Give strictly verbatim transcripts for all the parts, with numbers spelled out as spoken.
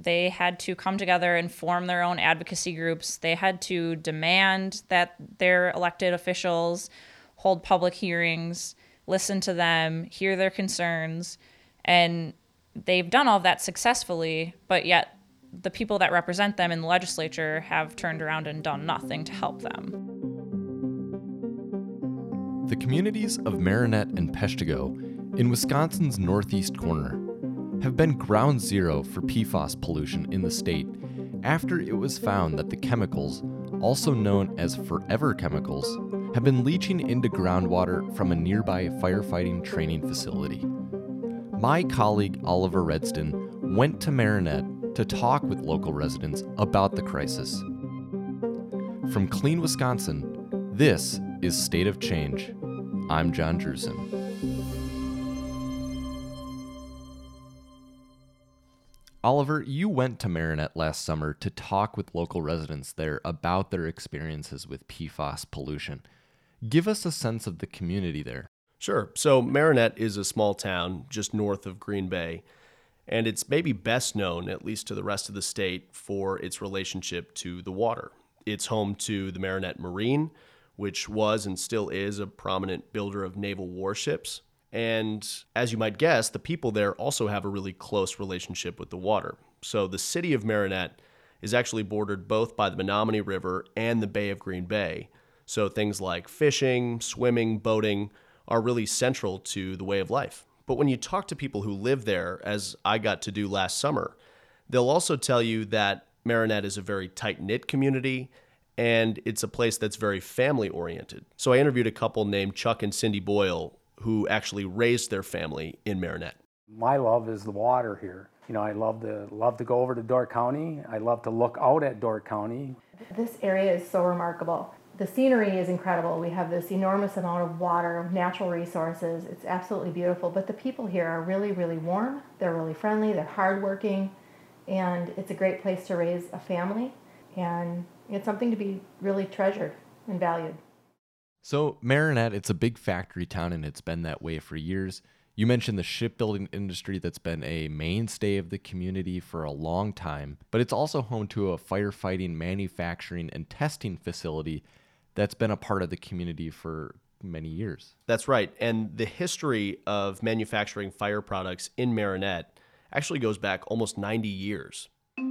They had to come together and form their own advocacy groups. They had to demand that their elected officials hold public hearings, listen to them, hear their concerns, and they've done all of that successfully, but yet the people that represent them in the legislature have turned around and done nothing to help them. The communities of Marinette and Peshtigo in Wisconsin's northeast corner have been ground zero for P FAS pollution in the state after it was found that the chemicals, also known as forever chemicals, have been leaching into groundwater from a nearby firefighting training facility. My colleague Oliver Redston went to Marinette to talk with local residents about the crisis. From Clean Wisconsin, this is State of Change. I'm John Drusen. Oliver, you went to Marinette last summer to talk with local residents there about their experiences with P FAS pollution. Give us a sense of the community there. Sure. So Marinette is a small town just north of Green Bay, and it's maybe best known, at least to the rest of the state, for its relationship to the water. It's home to the Marinette Marine, which was and still is a prominent builder of naval warships. And as you might guess, the people there also have a really close relationship with the water. So the city of Marinette is actually bordered both by the Menominee River and the Bay of Green Bay. So things like fishing, swimming, boating are really central to the way of life. But when you talk to people who live there, as I got to do last summer, they'll also tell you that Marinette is a very tight-knit community, and it's a place that's very family-oriented. So I interviewed a couple named Chuck and Cindy Boyle, who actually raised their family in Marinette. My love is the water here. You know, I love to love to go over to Door County. I love to look out at Door County. This area is so remarkable. The scenery is incredible. We have this enormous amount of water, natural resources. It's absolutely beautiful. But the people here are really, really warm. They're really friendly. They're hardworking. And it's a great place to raise a family. And it's something to be really treasured and valued. So Marinette, it's a big factory town, and it's been that way for years. You mentioned the shipbuilding industry that's been a mainstay of the community for a long time, but it's also home to a firefighting, manufacturing, and testing facility that's been a part of the community for many years. That's right. And the history of manufacturing fire products in Marinette actually goes back almost ninety years.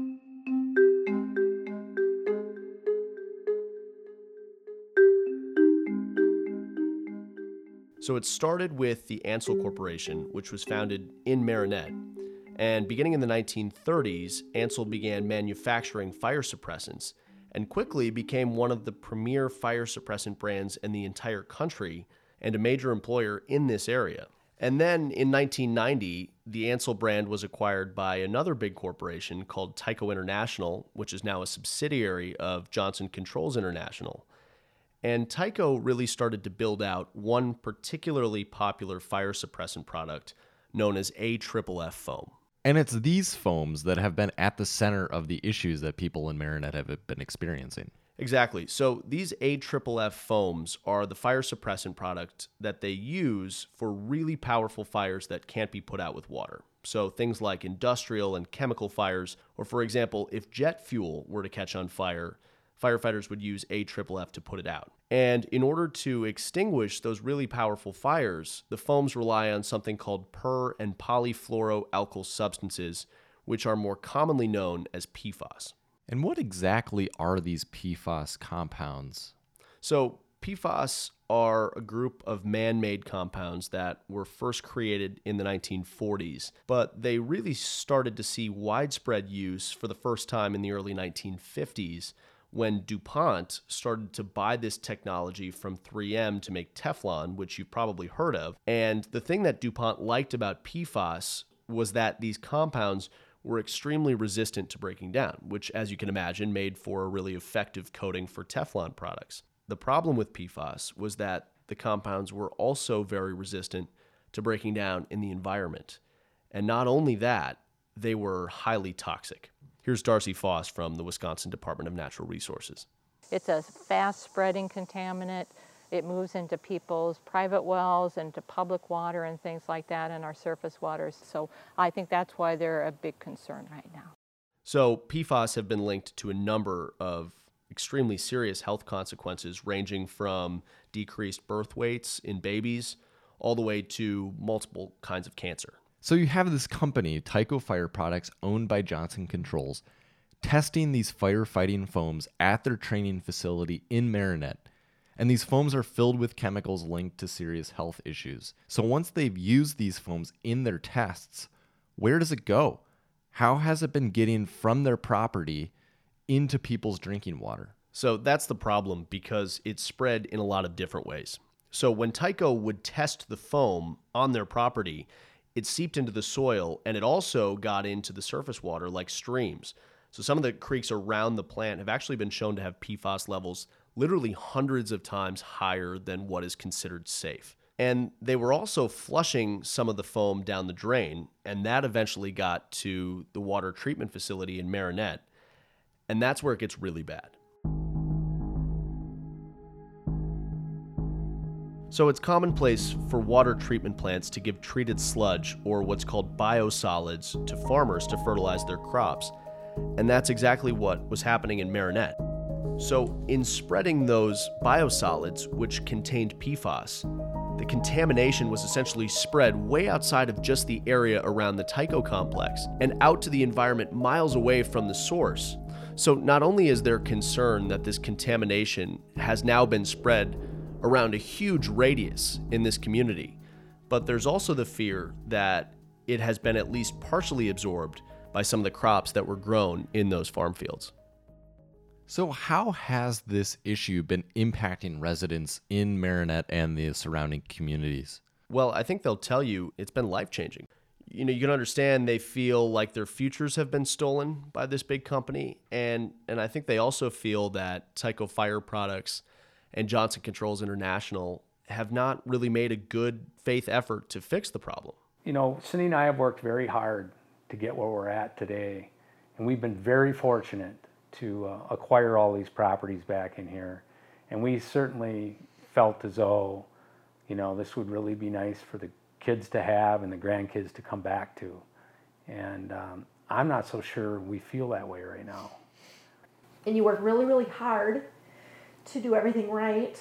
So it started with the Ansell Corporation, which was founded in Marinette. And beginning in the nineteen thirties, Ansell began manufacturing fire suppressants and quickly became one of the premier fire suppressant brands in the entire country and a major employer in this area. And then in nineteen ninety, the Ansell brand was acquired by another big corporation called Tyco International, which is now a subsidiary of Johnson Controls International. And Tyco really started to build out one particularly popular fire suppressant product known as A F F F foam. And it's these foams that have been at the center of the issues that people in Marinette have been experiencing. Exactly. So these A F F F foams are the fire suppressant product that they use for really powerful fires that can't be put out with water. So things like industrial and chemical fires, or for example, if jet fuel were to catch on fire, firefighters would use A F F F to put it out. And in order to extinguish those really powerful fires, the foams rely on something called per- and polyfluoroalkyl substances, which are more commonly known as P FAS. And what exactly are these P FAS compounds? So P FAS are a group of man-made compounds that were first created in the nineteen forties, but they really started to see widespread use for the first time in the early nineteen fifties, when DuPont started to buy this technology from three M to make Teflon, which you've probably heard of. And the thing that DuPont liked about P FAS was that these compounds were extremely resistant to breaking down, which, as you can imagine, made for a really effective coating for Teflon products. The problem with P FAS was that the compounds were also very resistant to breaking down in the environment. And not only that, they were highly toxic. Here's Darcy Foss from the Wisconsin Department of Natural Resources. It's a fast-spreading contaminant. It moves into people's private wells, into public water and things like that, and our surface waters. So I think that's why they're a big concern right now. So P FAS have been linked to a number of extremely serious health consequences, ranging from decreased birth weights in babies all the way to multiple kinds of cancer. So you have this company, Tyco Fire Products, owned by Johnson Controls, testing these firefighting foams at their training facility in Marinette. And these foams are filled with chemicals linked to serious health issues. So once they've used these foams in their tests, where does it go? How has it been getting from their property into people's drinking water? So that's the problem, because it's spread in a lot of different ways. So when Tyco would test the foam on their property, it seeped into the soil, and it also got into the surface water like streams. So some of the creeks around the plant have actually been shown to have P FAS levels literally hundreds of times higher than what is considered safe. And they were also flushing some of the foam down the drain, and that eventually got to the water treatment facility in Marinette. And that's where it gets really bad. So it's commonplace for water treatment plants to give treated sludge, or what's called biosolids, to farmers to fertilize their crops. And that's exactly what was happening in Marinette. So in spreading those biosolids, which contained P FAS, the contamination was essentially spread way outside of just the area around the Tyco complex and out to the environment miles away from the source. So not only is there concern that this contamination has now been spread around a huge radius in this community, but there's also the fear that it has been at least partially absorbed by some of the crops that were grown in those farm fields. So how has this issue been impacting residents in Marinette and the surrounding communities? Well, I think they'll tell you it's been life-changing. You know, you can understand they feel like their futures have been stolen by this big company, and and I think they also feel that Tyco Fire Products and Johnson Controls International have not really made a good faith effort to fix the problem. You know, Cindy and I have worked very hard to get where we're at today, and we've been very fortunate to uh, acquire all these properties back in here. And we certainly felt as though, you know, this would really be nice for the kids to have and the grandkids to come back to. And um, I'm not so sure we feel that way right now. And you work really, really hard to do everything right,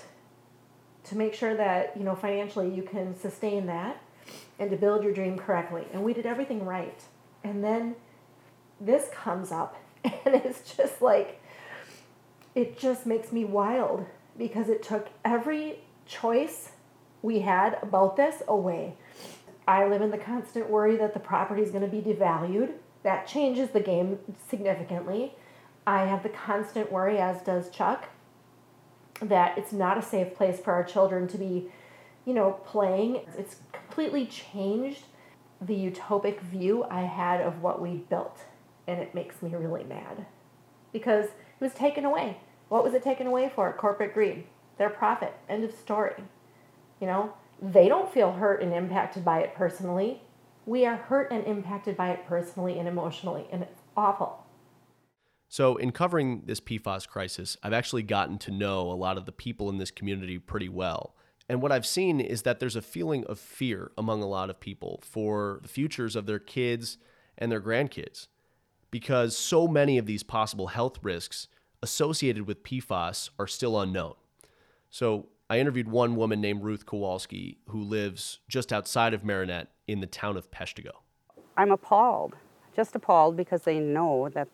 to make sure that, you know, financially you can sustain that and to build your dream correctly. And we did everything right. And then this comes up, and it's just like, it just makes me wild, because it took every choice we had about this away. I live in the constant worry that the property is going to be devalued. That changes the game significantly. I have the constant worry, as does Chuck, that it's not a safe place for our children to be, you know, playing. It's completely changed the utopic view I had of what we built. And it makes me really mad, because it was taken away. What was it taken away for? Corporate greed, their profit, end of story. You know, they don't feel hurt and impacted by it personally. We are hurt and impacted by it personally and emotionally, and it's awful. So in covering this P FAS crisis, I've actually gotten to know a lot of the people in this community pretty well. And what I've seen is that there's a feeling of fear among a lot of people for the futures of their kids and their grandkids, because so many of these possible health risks associated with P FAS are still unknown. So I interviewed one woman named Ruth Kowalski, who lives just outside of Marinette in the town of Peshtigo. I'm appalled, just appalled, because they know that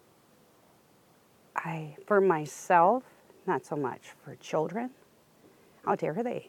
I, for myself, not so much for children, how dare they?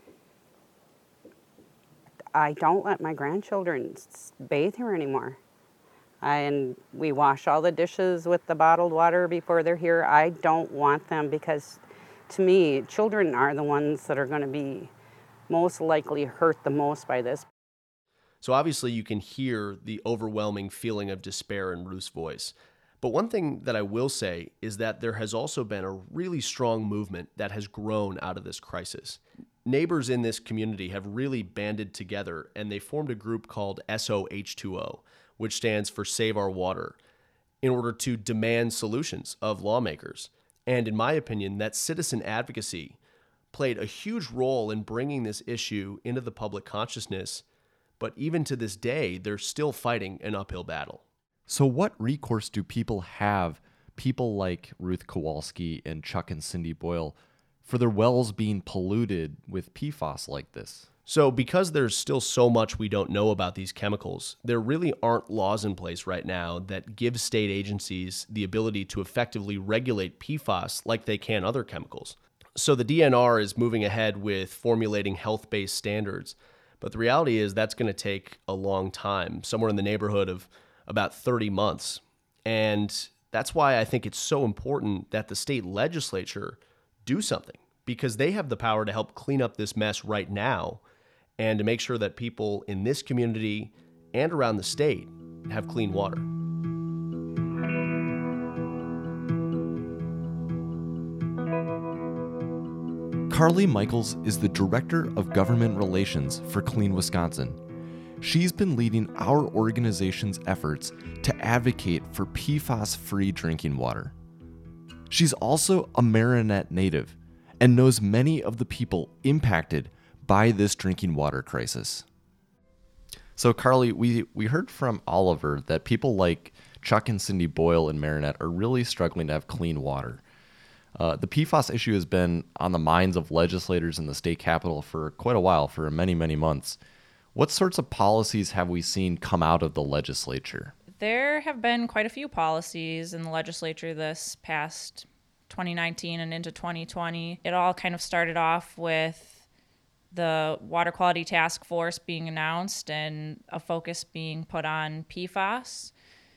I don't let my grandchildren bathe here anymore. And we wash all the dishes with the bottled water before they're here. I don't want them, because to me, children are the ones that are going to be most likely hurt the most by this. So obviously you can hear the overwhelming feeling of despair in Ruth's voice. But one thing that I will say is that there has also been a really strong movement that has grown out of this crisis. Neighbors in this community have really banded together, and they formed a group called S O H two O, which stands for Save Our Water, in order to demand solutions of lawmakers. And in my opinion, that citizen advocacy played a huge role in bringing this issue into the public consciousness. But even to this day, they're still fighting an uphill battle. So what recourse do people have, people like Ruth Kowalski and Chuck and Cindy Boyle, for their wells being polluted with P FAS like this? So because there's still so much we don't know about these chemicals, there really aren't laws in place right now that give state agencies the ability to effectively regulate P FAS like they can other chemicals. So the D N R is moving ahead with formulating health-based standards, but the reality is that's going to take a long time, somewhere in the neighborhood of about thirty months. And that's why I think it's so important that the state legislature do something, because they have the power to help clean up this mess right now and to make sure that people in this community and around the state have clean water. Carly Michaels is the Director of Government Relations for Clean Wisconsin. She's been leading our organization's efforts to advocate for P FAS-free drinking water. She's also a Marinette native and knows many of the people impacted by this drinking water crisis. So, Carly, we, we heard from Oliver that people like Chuck and Cindy Boyle in Marinette are really struggling to have clean water. Uh, the P FAS issue has been on the minds of legislators in the state capitol for quite a while, for many, many months. What sorts of policies have we seen come out of the legislature? There have been quite a few policies in the legislature this past twenty nineteen and into twenty twenty. It all kind of started off with the Water Quality Task Force being announced and a focus being put on P FAS.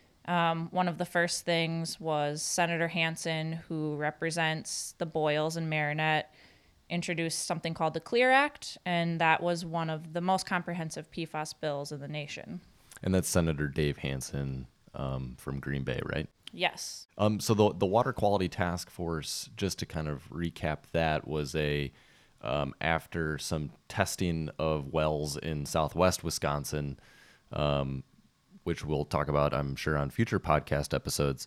Um, one of the first things was Senator Hansen, who represents the Boyles and Marinette, introduced something called the CLEAR Act, and that was one of the most comprehensive P FAS bills in the nation. And that's Senator Dave Hansen um, from Green Bay, right? Yes. Um, so the the Water Quality Task Force, just to kind of recap that, was a um, after some testing of wells in southwest Wisconsin, um, which we'll talk about, I'm sure, on future podcast episodes.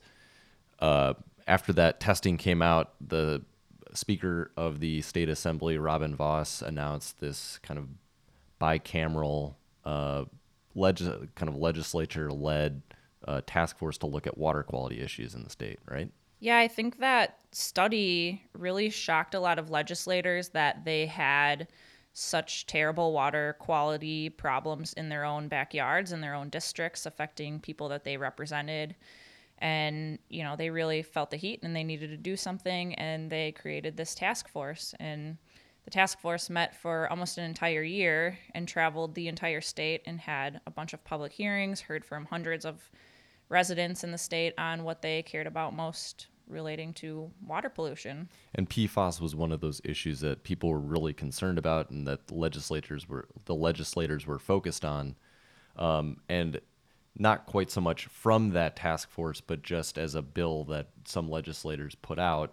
Uh, after that testing came out, the Speaker of the State Assembly, Robin Vos, announced this kind of bicameral, uh, leg- kind of legislature-led uh, task force to look at water quality issues in the state, right? Yeah, I think that study really shocked a lot of legislators that they had such terrible water quality problems in their own backyards, in their own districts, affecting people that they represented. And, you know, they really felt the heat and they needed to do something, and they created this task force. And the task force met for almost an entire year and traveled the entire state and had a bunch of public hearings, heard from hundreds of residents in the state on what they cared about most relating to water pollution. And P FAS was one of those issues that people were really concerned about and that the legislators were the legislators were focused on. Um, and not quite so much from that task force, but just as a bill that some legislators put out.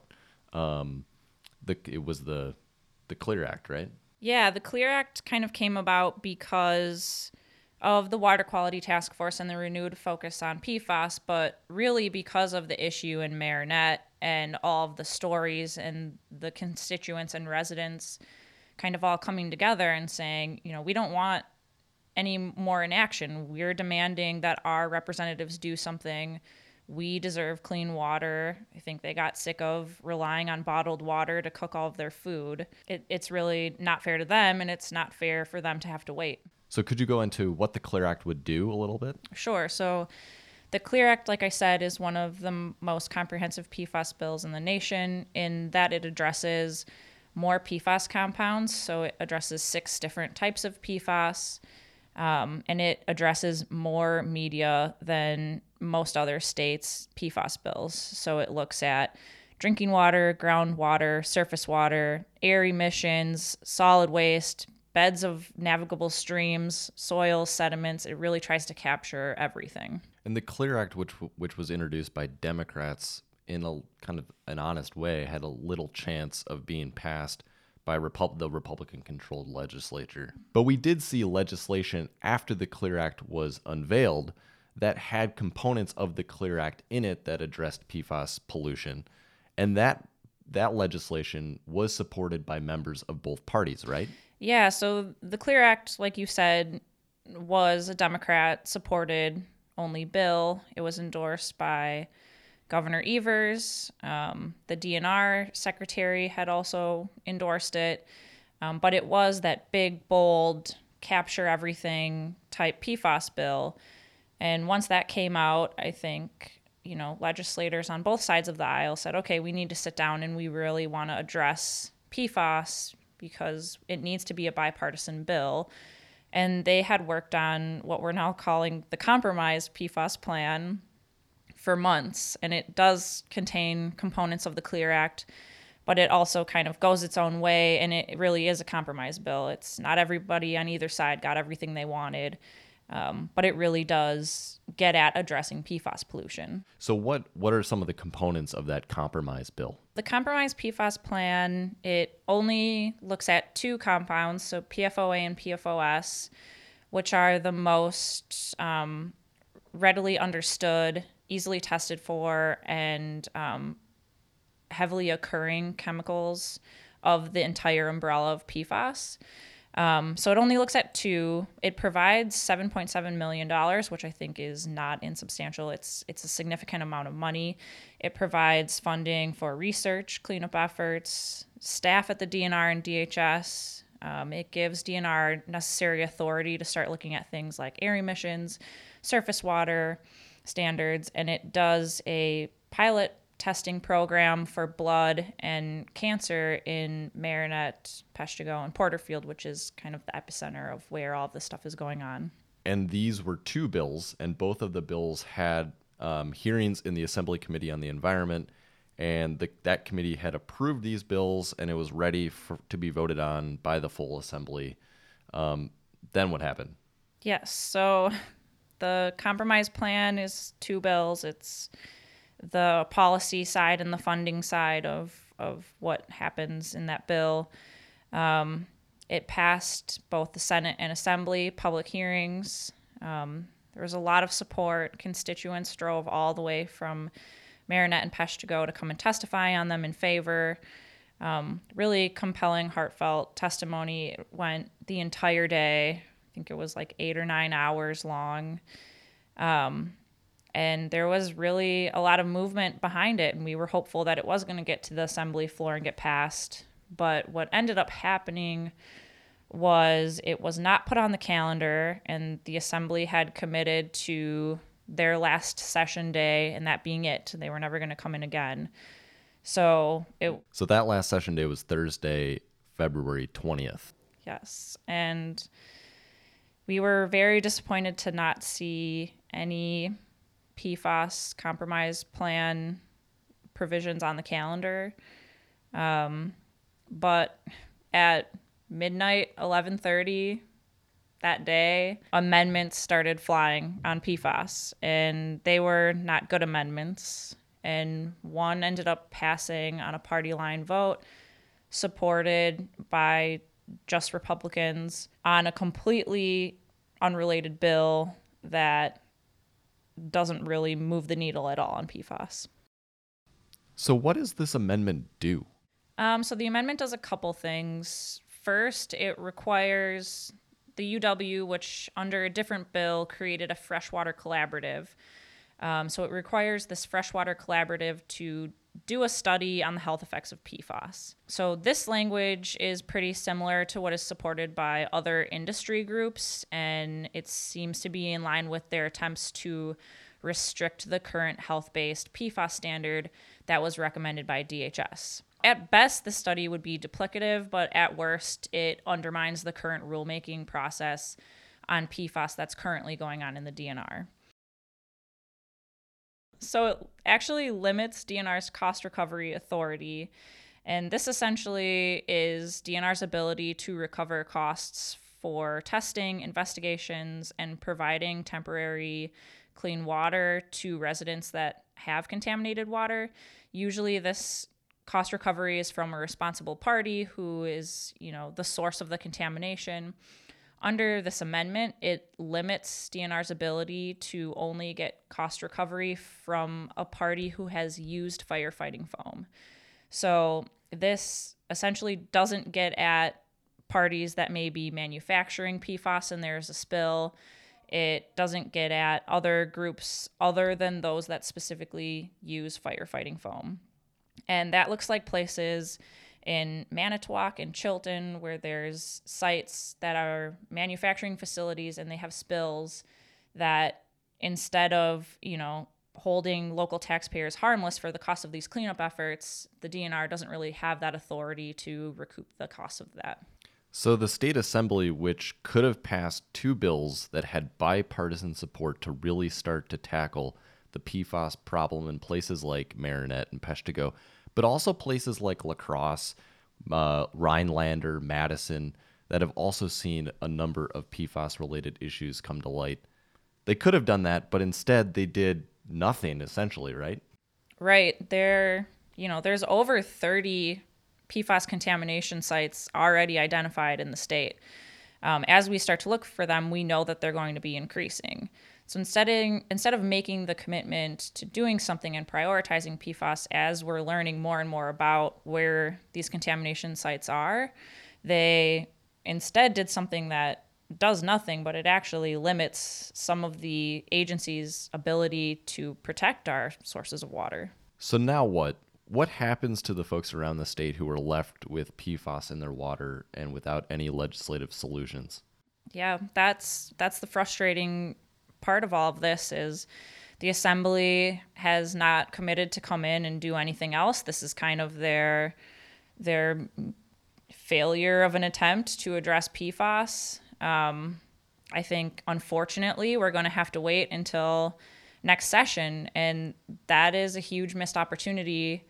Um, the it was the the CLEAR Act, right? Yeah, the CLEAR Act kind of came about because of the Water Quality Task Force and the renewed focus on P FAS, but really because of the issue in Marinette and all of the stories and the constituents and residents kind of all coming together and saying, you know, we don't want any more inaction. We're demanding that our representatives do something. We deserve clean water. I think they got sick of relying on bottled water to cook all of their food. It, it's really not fair to them, and it's not fair for them to have to wait. So could you go into what the CLEAR Act would do a little bit? Sure. So the CLEAR Act, like I said, is one of the m- most comprehensive P FAS bills in the nation in that it addresses more P FAS compounds. So it addresses six different types of P FAS. Um, and it addresses more media than most other states' P FAS bills. So it looks at drinking water, groundwater, surface water, air emissions, solid waste, beds of navigable streams, soil, sediments. It really tries to capture everything. And the CLEAR Act, which which was introduced by Democrats in a kind of an honest way, had a little chance of being passed by Repub- the Republican-controlled legislature. But we did see legislation after the CLEAR Act was unveiled that had components of the CLEAR Act in it that addressed P FAS pollution. And that that legislation was supported by members of both parties, right? Yeah, so the CLEAR Act, like you said, was a Democrat-supported only bill. It was endorsed by Governor Evers. Um, the D N R secretary had also endorsed it. Um, but it was that big, bold, capture everything type P FAS bill. And once that came out, I think, you know, legislators on both sides of the aisle said, okay, we need to sit down and we really want to address P FAS because it needs to be a bipartisan bill. And they had worked on what we're now calling the compromised P FAS plan for months. And it does contain components of the CLEAR Act, but it also kind of goes its own way, and it really is a compromise bill. It's not everybody on either side got everything they wanted, um, but it really does get at addressing P FAS pollution. So what, what are some of the components of that compromise bill? The compromise P FAS plan, it only looks at two compounds, so P F O A and P F O S, which are the most um, readily understood, easily tested for, and um, heavily occurring chemicals of the entire umbrella of P FAS. Um, so it only looks at two. It provides seven point seven million dollars, which I think is not insubstantial. It's it's a significant amount of money. It provides funding for research, cleanup efforts, staff at the D N R and D H S. Um, it gives D N R necessary authority to start looking at things like air emissions, surface water standards, and it does a pilot testing program for blood and cancer in Marinette, Peshtigo, and Porterfield, which is kind of the epicenter of where all this stuff is going on. And these were two bills, and both of the bills had um, hearings in the Assembly Committee on the Environment, and the, that committee had approved these bills, and it was ready for, to be voted on by the full Assembly. Um, then what happened? Yes, so the compromise plan is two bills. It's the policy side and the funding side of, of what happens in that bill. Um, it passed both the Senate and Assembly public hearings. Um, there was a lot of support. Constituents drove all the way from Marinette and Peshtigo to come and testify on them in favor. Um, really compelling, heartfelt testimony. It went the entire day. I think it was like eight or nine hours long. Um, And there was really a lot of movement behind it, and we were hopeful that it was going to get to the Assembly floor and get passed. But what ended up happening was it was not put on the calendar, and the Assembly had committed to their last session day, and that being it. They were never going to come in again. So it. So that last session day was Thursday, February twentieth. Yes, and we were very disappointed to not see any P FAS compromise plan provisions on the calendar. Um, but at midnight, eleven thirty that day, amendments started flying on P FAS, and they were not good amendments. And one ended up passing on a party line vote, supported by just Republicans, on a completely unrelated bill that doesn't really move the needle at all on P FAS. So what does this amendment do? Um, so the amendment does a couple things. First, it requires the U W, which under a different bill created a freshwater collaborative. Um, so it requires this freshwater collaborative to do a study on the health effects of P FAS. So this language is pretty similar to what is supported by other industry groups, and it seems to be in line with their attempts to restrict the current health-based P FAS standard that was recommended by D H S. At best, the study would be duplicative, but at worst, it undermines the current rulemaking process on P FAS that's currently going on in the D N R. So it actually limits D N R's cost recovery authority, and this essentially is D N R's ability to recover costs for testing, investigations, and providing temporary clean water to residents that have contaminated water. Usually this cost recovery is from a responsible party who is, you know, the source of the contamination. Under this amendment, it limits D N R's ability to only get cost recovery from a party who has used firefighting foam. So this essentially doesn't get at parties that may be manufacturing P FAS and there's a spill. It doesn't get at other groups other than those that specifically use firefighting foam. And that looks like places in Manitowoc and Chilton where there's sites that are manufacturing facilities and they have spills that instead of, you know, holding local taxpayers harmless for the cost of these cleanup efforts, the D N R doesn't really have that authority to recoup the cost of that. So the state assembly, which could have passed two bills that had bipartisan support to really start to tackle the P F A S problem in places like Marinette and Peshtigo, but also places like La Crosse, uh, Rhinelander, Madison, that have also seen a number of P F A S-related issues come to light. They could have done that, but instead they did nothing, essentially, right? Right. There, you know, there's over thirty P F A S contamination sites already identified in the state. Um, as we start to look for them, we know that they're going to be increasing. So instead of, instead of making the commitment to doing something and prioritizing P F A S as we're learning more and more about where these contamination sites are, they instead did something that does nothing, but it actually limits some of the agency's ability to protect our sources of water. So now what? What happens to the folks around the state who are left with P F A S in their water and without any legislative solutions? Yeah, that's that's the frustrating part of all of this is the assembly has not committed to come in and do anything else. This is kind of their their failure of an attempt to address P F A S. Um, I think, unfortunately, we're going to have to wait until next session, and that is a huge missed opportunity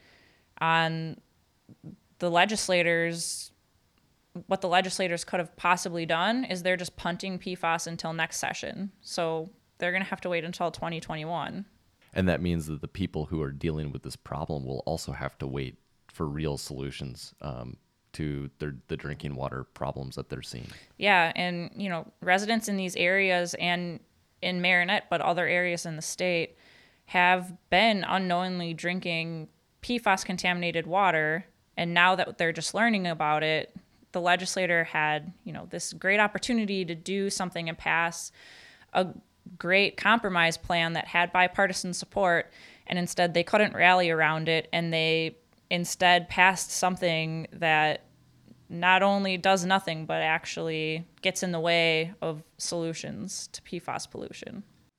on the legislators. What the legislators could have possibly done is they're just punting P F A S until next session. So they're going to have to wait until twenty twenty-one. And that means that the people who are dealing with this problem will also have to wait for real solutions um, to their, the drinking water problems that they're seeing. Yeah, and, you know, residents in these areas and in Marinette, but other areas in the state, have been unknowingly drinking P F A S-contaminated water, and now that they're just learning about it, the legislator had, you know, this great opportunity to do something and pass a great compromise plan that had bipartisan support, and instead they couldn't rally around it, and they instead passed something that not only does nothing, but actually gets in the way of solutions to P F A S pollution.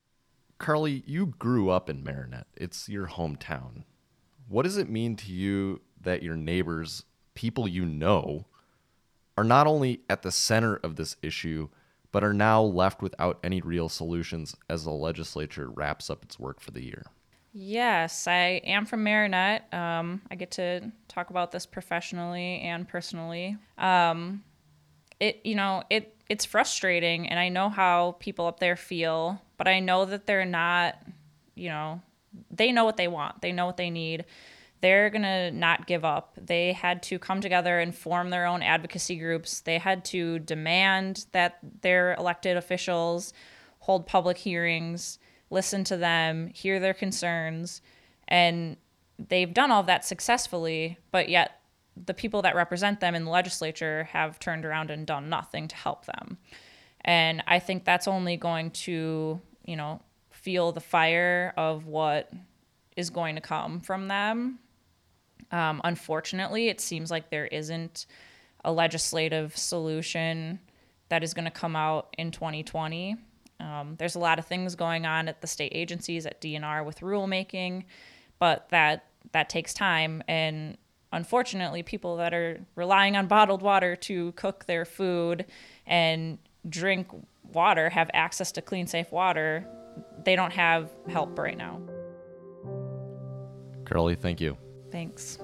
Carly, you grew up in Marinette. It's your hometown. What does it mean to you that your neighbors, people you know, are not only at the center of this issue, but are now left without any real solutions as the legislature wraps up its work for the year? Yes, I am from Marinette. Um, I get to talk about this professionally and personally. Um, it, you know, it it's frustrating, and I know how people up there feel, but I know that they're not, you know, they know what they want. They know what they need. They're going to not give up. They had to come together and form their own advocacy groups. They had to demand that their elected officials hold public hearings, listen to them, hear their concerns, and they've done all of that successfully, but yet the people that represent them in the legislature have turned around and done nothing to help them. And I think that's only going to, you know, fuel the fire of what is going to come from them. Um, unfortunately, it seems like there isn't a legislative solution that is going to come out in twenty twenty. Um, there's a lot of things going on at the state agencies, at D N R with rulemaking, but that that takes time. And unfortunately, people that are relying on bottled water to cook their food and drink water, have access to clean, safe water, they don't have help right now. Carly, thank you. Thanks.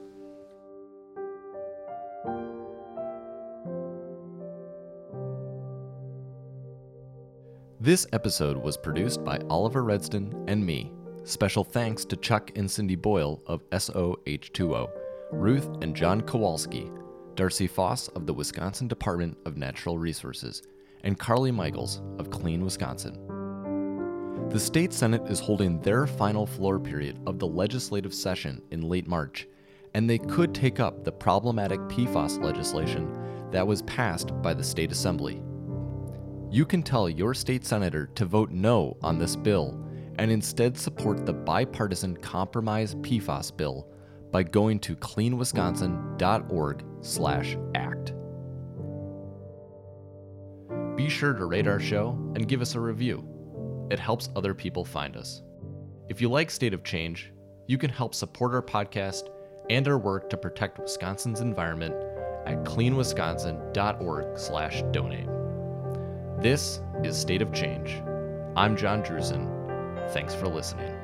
This episode was produced by Oliver Redston and me. Special thanks to Chuck and Cindy Boyle of S O H two O, Ruth and John Kowalski, Darcy Foss of the Wisconsin Department of Natural Resources, and Carly Michaels of Clean Wisconsin. The State Senate is holding their final floor period of the legislative session in late March, and they could take up the problematic P F A S legislation that was passed by the State Assembly. You can tell your state senator to vote no on this bill and instead support the bipartisan compromise P FAS bill by going to clean wisconsin dot org slash act. Be sure to rate our show and give us a review. It helps other people find us. If you like State of Change, you can help support our podcast and our work to protect Wisconsin's environment at clean wisconsin dot org slash donate. This is State of Change. I'm John Drusen. Thanks for listening.